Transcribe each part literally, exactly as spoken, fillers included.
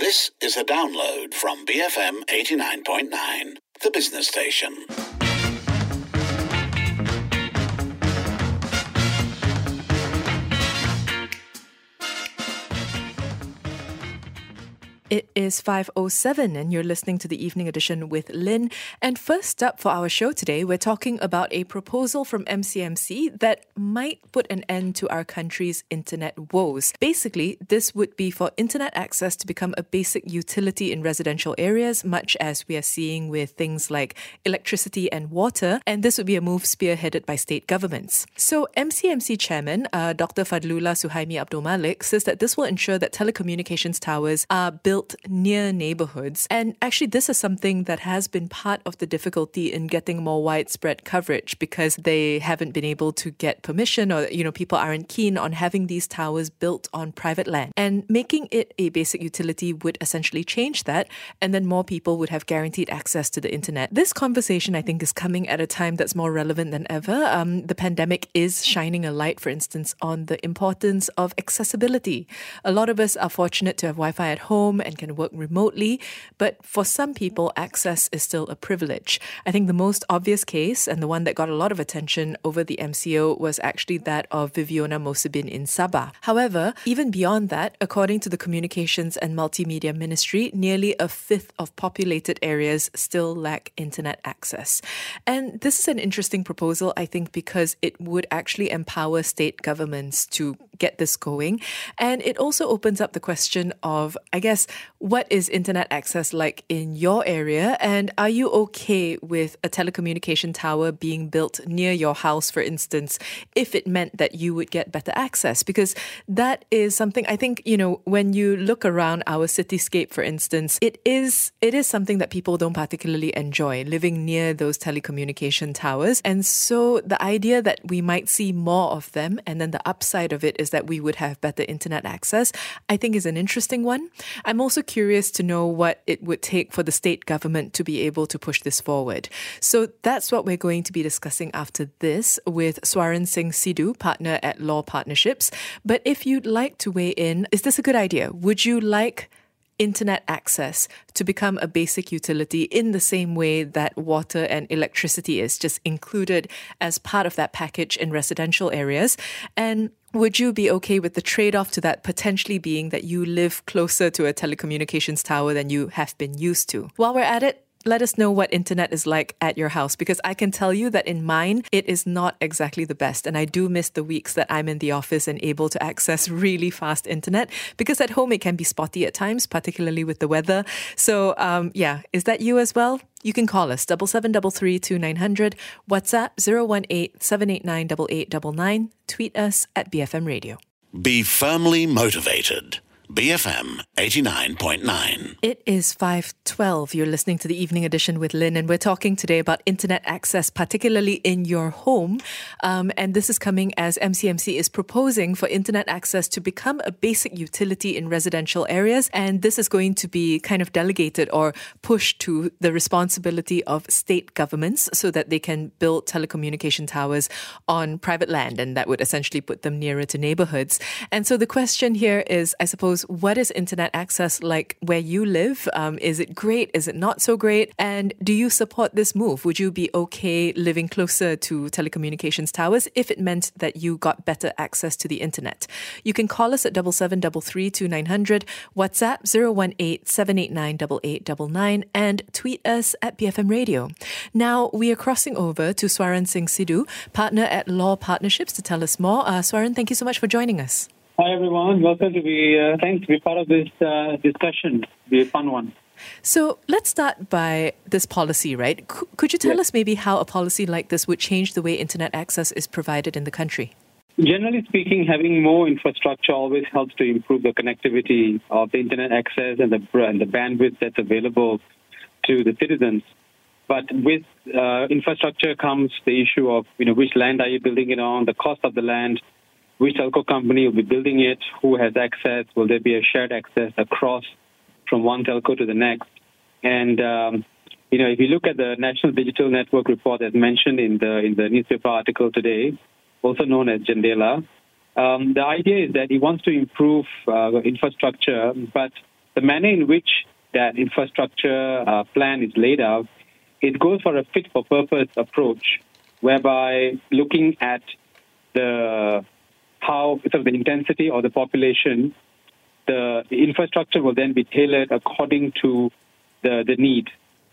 This is a download from B F M eighty-nine point nine, the business station. It is five oh seven and you're listening to the Evening Edition with Lynn. And first up for our show today, we're talking about a proposal from M C M C that might put an end to our country's internet woes. Basically, this would be for internet access to become a basic utility in residential areas, much as we are seeing with things like electricity and water. And this would be a move spearheaded by state governments. So M C M C chairman, uh, Doctor Fadlullah Suhaimi Abdul Malik, says that this will ensure that telecommunications towers are built near neighborhoods. And actually, this is something that has been part of the difficulty in getting more widespread coverage because they haven't been able to get permission, or, you know, people aren't keen on having these towers built on private land. And making it a basic utility would essentially change that, and then more people would have guaranteed access to the internet. This conversation, I think, is coming at a time that's more relevant than ever. Um, the pandemic is shining a light, for instance, on the importance of accessibility. A lot of us are fortunate to have Wi-Fi at home and can work remotely, but for some people, access is still a privilege. I think the most obvious case, and the one that got a lot of attention over the M C O, was actually that of Viviona Mosebin in Sabah. However, even beyond that, according to the Communications and Multimedia Ministry, nearly a fifth of populated areas still lack internet access. And this is an interesting proposal, I think, because it would actually empower state governments to get this going. And it also opens up the question of, I guess, what is internet access like in your area? And are you okay with a telecommunication tower being built near your house, for instance, if it meant that you would get better access? Because that is something, I think, you know, when you look around our cityscape, for instance, it is it is something that people don't particularly enjoy, living near those telecommunication towers. And so the idea that we might see more of them, and then the upside of it is that we would have better internet access, I think is an interesting one. I'm also curious to know what it would take for the state government to be able to push this forward. So that's what we're going to be discussing after this with Swaran Singh Sidhu, partner at Law Partnerships. But if you'd like to weigh in, is this a good idea? Would you like internet access to become a basic utility in the same way that water and electricity is, just included as part of that package in residential areas? And would you be okay with the trade-off to that potentially being that you live closer to a telecommunications tower than you have been used to? While we're at it, let us know what internet is like at your house, because I can tell you that in mine, it is not exactly the best. And I do miss the weeks that I'm in the office and able to access really fast internet, because at home it can be spotty at times, particularly with the weather. So um, yeah, is that you as well? You can call us, double seven double three two nine hundred, WhatsApp zero one eight seven eight nine eight eight nine nine, tweet us at B F M Radio. Be firmly motivated. B F M eighty-nine point nine. It is five twelve. You're listening to the Evening Edition with Lynn, and we're talking today about internet access, particularly in your home. Um, and this is coming as M C M C is proposing for internet access to become a basic utility in residential areas. And this is going to be kind of delegated or pushed to the responsibility of state governments so that they can build telecommunication towers on private land, and that would essentially put them nearer to neighborhoods. And so the question here is, I suppose, what is internet access like where you live? Um, is it great? Is it not so great? And do you support this move? Would you be okay living closer to telecommunications towers if it meant that you got better access to the internet? You can call us at double seven double three two nine hundred, WhatsApp zero one eight seven eight nine eight eight nine nine, and tweet us at B F M Radio. Now, we are crossing over to Swaran Singh Sidhu, partner at Law Partnerships, to tell us more. Uh, Swaran, thank you so much for joining us. Hi, everyone. Welcome to be, uh, thanks to be part of this uh, discussion. It'll be a fun one. So let's start by this policy, right? C- could you tell yes. us maybe how a policy like this would change the way internet access is provided in the country? Generally speaking, having more infrastructure always helps to improve the connectivity of the internet access and the, and the bandwidth that's available to the citizens. But with uh, infrastructure comes the issue of, you know, which land are you building it on, the cost of the land, which telco company will be building it, who has access, will there be a shared access across from one telco to the next. And, um, you know, if you look at the National Digital Network report as mentioned in the in the newspaper article today, also known as Jendela, um, the idea is that he wants to improve uh, infrastructure, but the manner in which that infrastructure uh, plan is laid out, it goes for a fit-for-purpose approach, whereby looking at the how sort of the intensity of the population, the, the infrastructure will then be tailored according to the, the need.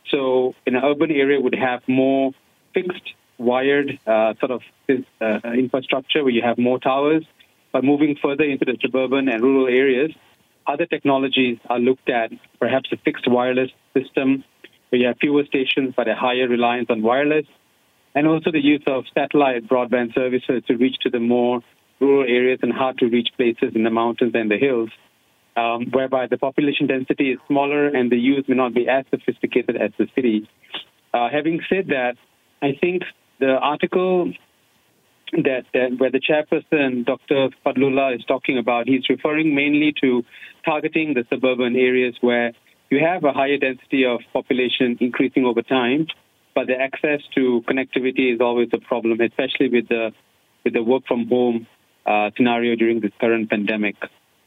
So in an urban area would have more fixed, wired uh, sort of uh, infrastructure where you have more towers. But moving further into the suburban and rural areas, other technologies are looked at, perhaps a fixed wireless system where you have fewer stations but a higher reliance on wireless, and also the use of satellite broadband services to reach to the more rural areas and hard-to-reach places in the mountains and the hills, um, whereby the population density is smaller and the use may not be as sophisticated as the city. Uh, having said that, I think the article that, that where the chairperson, Doctor Fadlullah, is talking about, he's referring mainly to targeting the suburban areas where you have a higher density of population increasing over time, but the access to connectivity is always a problem, especially with the with the work from home uh, scenario during this current pandemic.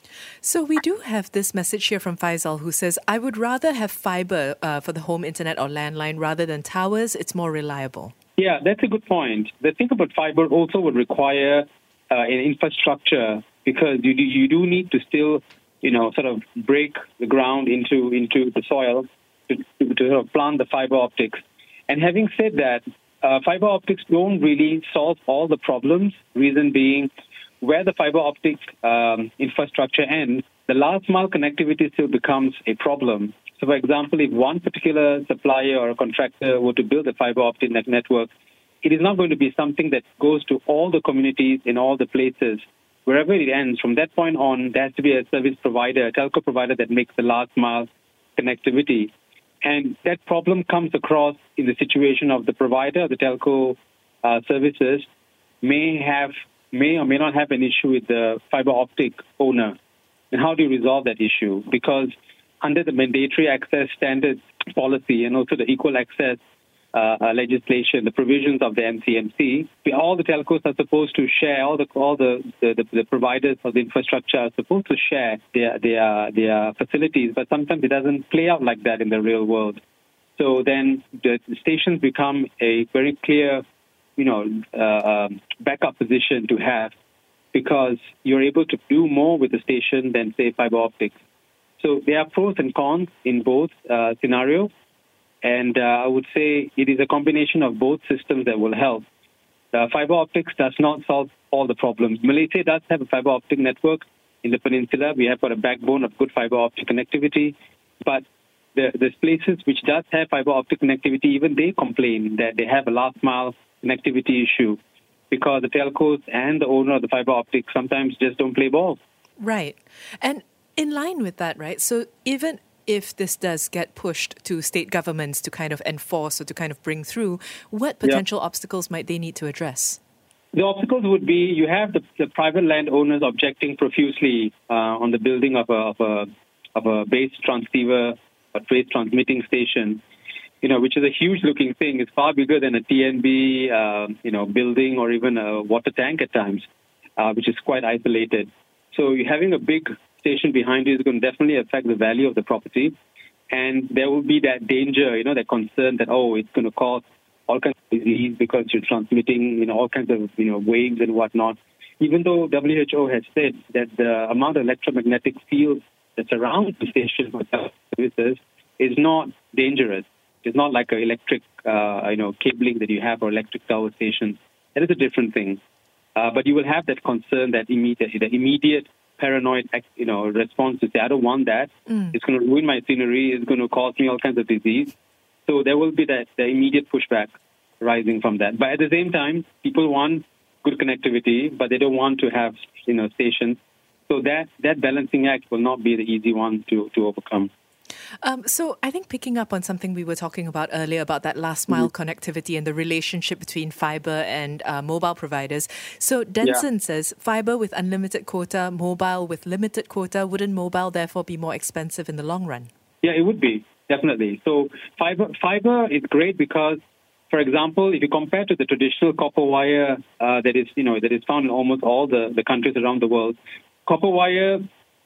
So we do have this message here from Faisal who says, I would rather have fiber uh, for the home internet or landline rather than towers. It's more reliable. Yeah, that's a good point. The thing about fiber also would require uh, an infrastructure, because you do, you do need to still, you know, sort of break the ground into into the soil to, to, to sort of plant the fiber optics. And having said that, uh, fiber optics don't really solve all the problems. Reason being, where the fiber optic um, infrastructure ends, the last mile connectivity still becomes a problem. So, for example, if one particular supplier or a contractor were to build a fiber optic net network, it is not going to be something that goes to all the communities in all the places. Wherever it ends, from that point on, there has to be a service provider, a telco provider that makes the last mile connectivity. And that problem comes across in the situation of the provider, the telco uh, services, may have, may or may not have an issue with the fiber optic owner. And how do you resolve that issue? Because under the mandatory access standards policy and also the equal access uh, uh, legislation, the provisions of the M C M C, all the telcos are supposed to share, all the all the, the, the, the providers of the infrastructure are supposed to share their, their, their facilities, but sometimes it doesn't play out like that in the real world. So then the stations become a very clear, you know, uh, um, backup position to have, because you're able to do more with the station than, say, fiber optics. So there are pros and cons in both uh, scenarios, and uh, I would say it is a combination of both systems that will help. Uh, fiber optics does not solve all the problems. Malaysia does have a fiber optic network in the peninsula. We have got a backbone of good fiber optic connectivity, but the, there's places which does have fiber optic connectivity, even they complain that they have a last mile connectivity issue because the telcos and the owner of the fiber optic sometimes just don't play ball. Right. And in line with that, right, so even if this does get pushed to state governments to kind of enforce or to kind of bring through, what potential yeah. obstacles might they need to address? The obstacles would be you have the, the private landowners objecting profusely uh, on the building of a, of a of a base transceiver, a base transmitting station, you know, which is a huge-looking thing. It's far bigger than a T N B, uh, you know, building or even a water tank at times, uh, which is quite isolated. So you're having a big station behind you is going to definitely affect the value of the property. And there will be that danger, you know, that concern that, oh, it's going to cause all kinds of disease because you're transmitting, you know, all kinds of, you know, waves and whatnot. Even though W H O has said that the amount of electromagnetic field that surrounds the station for services is not dangerous. It's not like an electric, uh, you know, cabling that you have or electric tower stations. That is a different thing. Uh, but you will have that concern, that immediate, the immediate paranoid, you know, response to say, I don't want that. Mm. It's going to ruin my scenery. It's going to cause me all kinds of disease. So there will be that the immediate pushback rising from that. But at the same time, people want good connectivity, but they don't want to have, you know, stations. So that, that balancing act will not be the easy one to, to overcome. Um, so I think picking up on something we were talking about earlier about that last mile mm-hmm. connectivity and the relationship between fiber and uh, mobile providers. So Denson yeah. says fiber with unlimited quota, mobile with limited quota. Wouldn't mobile therefore be more expensive in the long run? Yeah, it would be, definitely. So fiber fiber is great because, for example, if you compare to the traditional copper wire uh, that is, you know, that is found in almost all the, the countries around the world, copper wire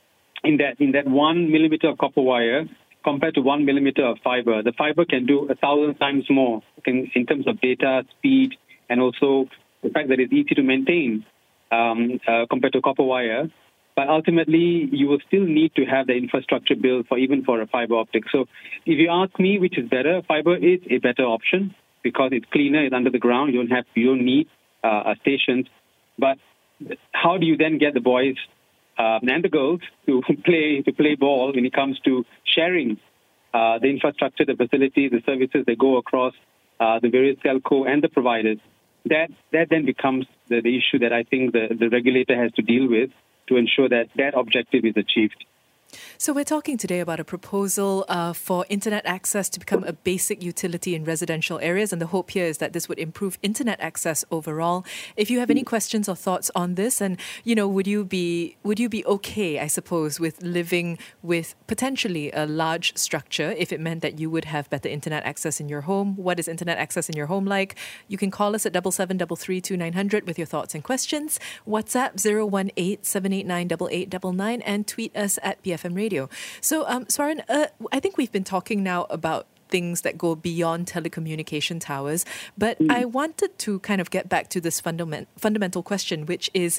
in that in that one millimeter of copper wire compared to one millimeter of fiber. The fiber can do a thousand times more in, in terms of data, speed, and also the fact that it's easy to maintain um, uh, compared to copper wire. But ultimately, you will still need to have the infrastructure built for even for a fiber optic. So if you ask me which is better, fiber is a better option because it's cleaner, it's under the ground. You don't have, you don't need uh, stations. But how do you then get the boys uh, and the girls to play to play ball when it comes to sharing uh, the infrastructure, the facilities, the services that go across uh, the various telco and the providers? That that then becomes the, the issue that I think the, the regulator has to deal with to ensure that that objective is achieved. So we're talking today about a proposal uh, for internet access to become a basic utility in residential areas, and the hope here is that this would improve internet access overall. If you have any questions or thoughts on this, and you know, would you be would you be okay, I suppose, with living with potentially a large structure if it meant that you would have better internet access in your home? What is internet access in your home like? You can call us at double seven double three two nine hundred with your thoughts and questions. WhatsApp zero one eight seven eight nine eight eight nine nine and tweet us at B F M Radio. So, um, Swaran, uh, I think we've been talking now about things that go beyond telecommunication towers, but mm. I wanted to kind of get back to this fundament, fundamental question, which is,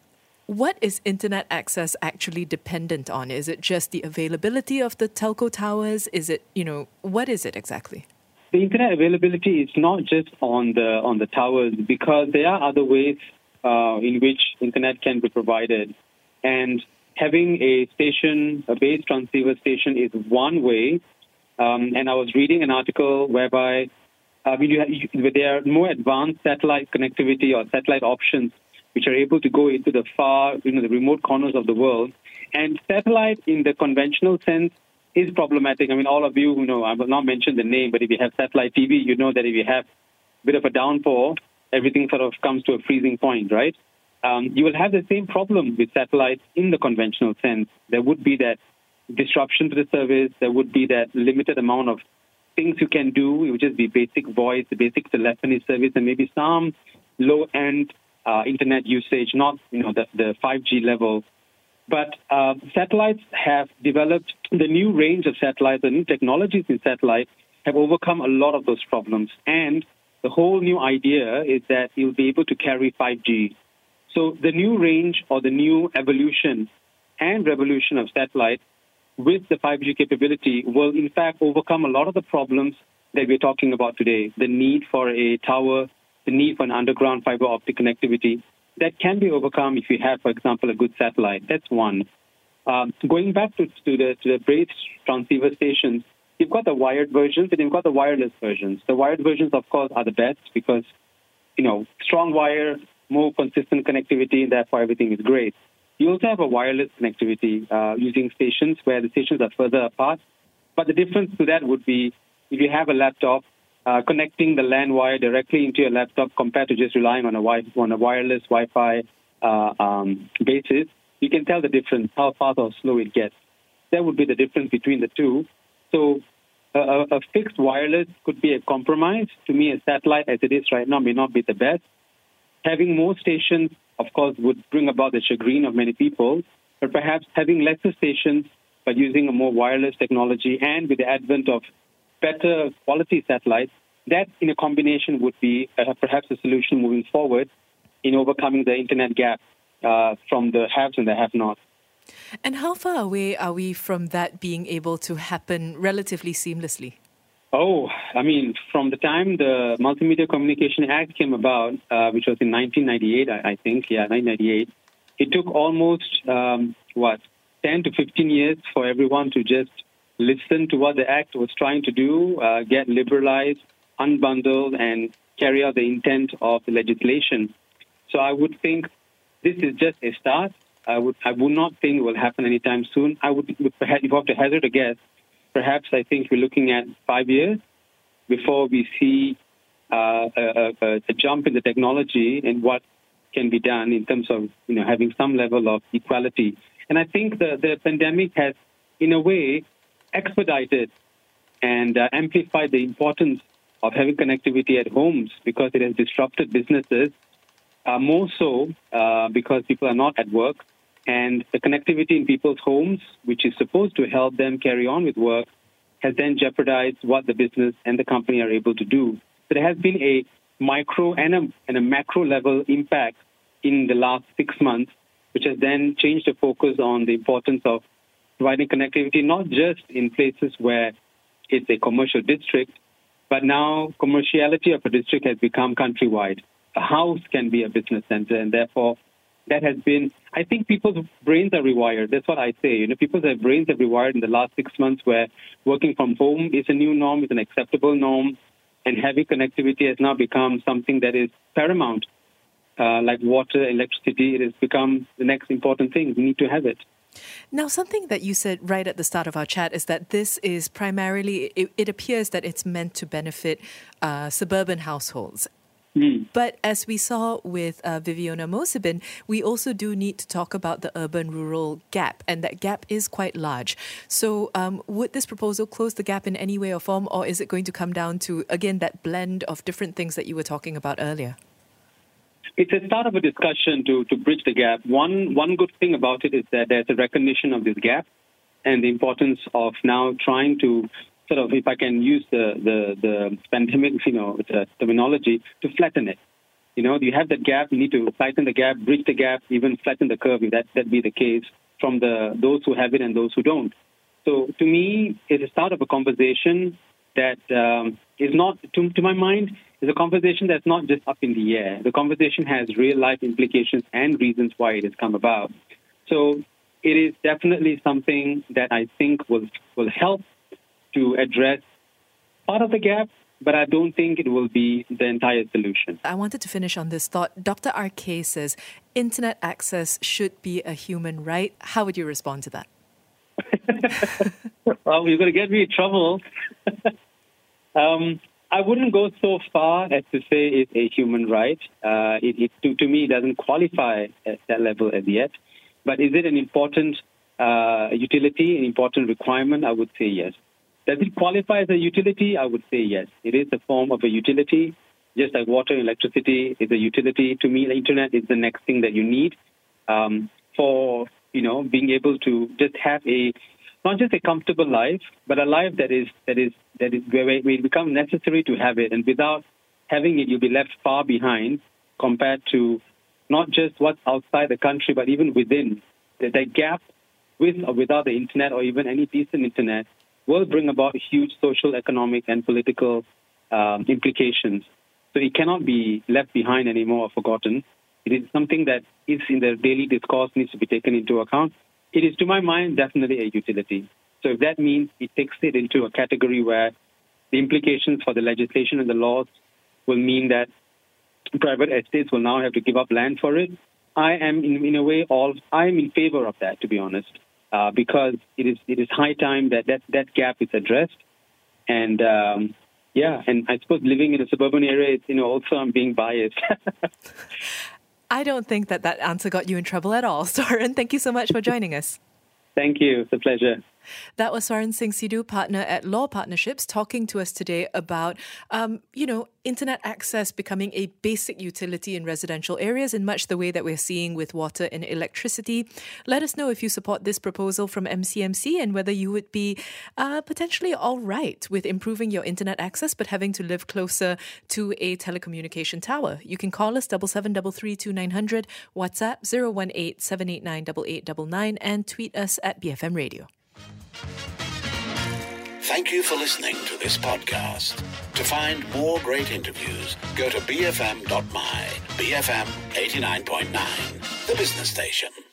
what is internet access actually dependent on? Is it just the availability of the telco towers? Is it, you know, what is it exactly? The internet availability is not just on the on the towers, because there are other ways uh, in which internet can be provided. And having a station, a base transceiver station, is one way. Um, and I was reading an article whereby uh, you have, you, there are more advanced satellite connectivity or satellite options which are able to go into the far, you know, the remote corners of the world. And satellite, in the conventional sense, is problematic. I mean, all of you who know, I will not mention the name, but if you have satellite T V, you know that if you have a bit of a downpour, everything sort of comes to a freezing point, right? Um, you will have the same problem with satellites in the conventional sense. There would be that disruption to the service. There would be that limited amount of things you can do. It would just be basic voice, the basic telephony service, and maybe some low-end uh, internet usage, not you know the, the five G level. But uh, satellites have developed, the new range of satellites, the new technologies in satellites have overcome a lot of those problems. And the whole new idea is that you'll be able to carry five G. So the new range or the new evolution and revolution of satellite with the five G capability will, in fact, overcome a lot of the problems that we're talking about today. The need for a tower, the need for an underground fiber optic connectivity, that can be overcome if you have, for example, a good satellite. That's one. Um, going back to, to the to the base transceiver stations, you've got the wired versions and you've got the wireless versions. The wired versions, of course, are the best because, you know, strong wire, more consistent connectivity, and therefore everything is great. You also have a wireless connectivity uh, using stations where the stations are further apart. But the difference to that would be if you have a laptop, uh, connecting the LAN wire directly into your laptop compared to just relying on a, wi- on a wireless Wi-Fi uh, um, basis, you can tell the difference, how fast or slow it gets. That would be the difference between the two. So a, a fixed wireless could be a compromise. To me, a satellite as it is right now may not be the best. Having more stations, of course, would bring about the chagrin of many people, but perhaps having lesser stations but using a more wireless technology and with the advent of better quality satellites, that in a combination would be uh, perhaps a solution moving forward in overcoming the internet gap uh, from the haves and the have-nots. And how far away are we from that being able to happen relatively seamlessly? Oh, I mean, from the time the Multimedia Communication Act came about, uh, which was in nineteen ninety-eight, I, I think, yeah, nineteen ninety-eight, it took almost, um, what, ten to fifteen years for everyone to just listen to what the Act was trying to do, uh, get liberalized, unbundled, and carry out the intent of the legislation. So I would think this is just a start. I would I would not think it will happen anytime soon. I would, if I have to hazard a guess, perhaps I think we're looking at five years before we see uh, a, a, a jump in the technology and what can be done in terms of you know having some level of equality. And I think the, the pandemic has, in a way, expedited and uh, amplified the importance of having connectivity at homes because it has disrupted businesses, uh, more so uh, because people are not at work. And the connectivity in people's homes, which is supposed to help them carry on with work, has then jeopardized what the business and the company are able to do. So there has been a micro and a, and a macro level impact in the last six months, which has then changed the focus on the importance of providing connectivity, not just in places where it's a commercial district, but now commerciality of a district has become countrywide. A house can be a business center, and therefore that has been, I think people's brains are rewired. That's what I say. You know, people's brains are rewired in the last six months where working from home is a new norm, is an acceptable norm, and heavy connectivity has now become something that is paramount. Uh, like water, electricity, it has become the next important thing. We need to have it. Now, something that you said right at the start of our chat is that this is primarily, it, it appears that it's meant to benefit uh, suburban households. Mm. But as we saw with uh, Viviana Mosibin, we also do need to talk about the urban-rural gap, and that gap is quite large. So um, would this proposal close the gap in any way or form, or is it going to come down to, again, that blend of different things that you were talking about earlier? It's a start of a discussion to, to bridge the gap. One one good thing about it is that there's a recognition of this gap and the importance of now trying to sort of, if I can use the, the, the pandemic, you know, the terminology, to flatten it. You know, you have that gap, you need to flatten the gap, bridge the gap, even flatten the curve, if that, that be the case, from the those who have it and those who don't. So to me, it's a start of a conversation that um, is not, to, to my mind, is a conversation that's not just up in the air. The conversation has real-life implications and reasons why it has come about. So it is definitely something that I think will will help to address part of the gap, but I don't think it will be the entire solution. I wanted to finish on this thought. Doctor R K says internet access should be a human right. How would you respond to that? Well, you're going to get me in trouble. um, I wouldn't go so far as to say it's a human right. Uh, it, it to, to me, it doesn't qualify at that level as yet. But is it an important uh, utility, an important requirement? I would say yes. Does it qualify as a utility? I would say yes. It is a form of a utility, just like water and electricity is a utility. To me, the internet is the next thing that you need um, for, you know, being able to just have a, not just a comfortable life, but a life that is that is that is where it will become necessary to have it. And without having it, you'll be left far behind compared to not just what's outside the country, but even within. The, the gap with or without the internet, or even any decent internet, will bring about huge social, economic, and political um, implications. So it cannot be left behind anymore or forgotten. It is something that is in the daily discourse, needs to be taken into account. It is, to my mind, definitely a utility. So if that means it takes it into a category where the implications for the legislation and the laws will mean that private estates will now have to give up land for it, I am, in, in a way, all I am in favor of that, to be honest. Uh, because it is it is high time that that, that gap is addressed. And, um, yeah, and I suppose living in a suburban area, it's, you know, also I'm being biased. I don't think that that answer got you in trouble at all. Swaran, thank you so much for joining us. Thank you. It's a pleasure. That was Swaran Singh Sidhu, partner at Law Partnerships, talking to us today about, um, you know, internet access becoming a basic utility in residential areas in much the way that we're seeing with water and electricity. Let us know if you support this proposal from M C M C and whether you would be uh, potentially all right with improving your internet access but having to live closer to a telecommunication tower. You can call us double seven double three two nine hundred, WhatsApp zero one eight seven eight nine eight eight nine nine, and tweet us at B F M Radio. Thank you for listening to this podcast. To find more great interviews, go to b f m dot my, B F M eighty-nine point nine, the business station.